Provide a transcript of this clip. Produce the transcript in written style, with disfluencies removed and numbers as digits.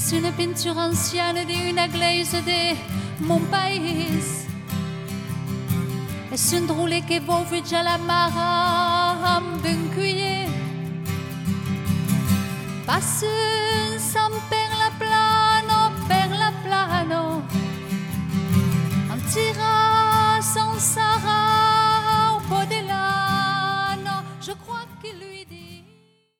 Es una pintura anciana de una iglesia de mon país. Es un drôle que volve già la mare amb un cuiller. Passe sans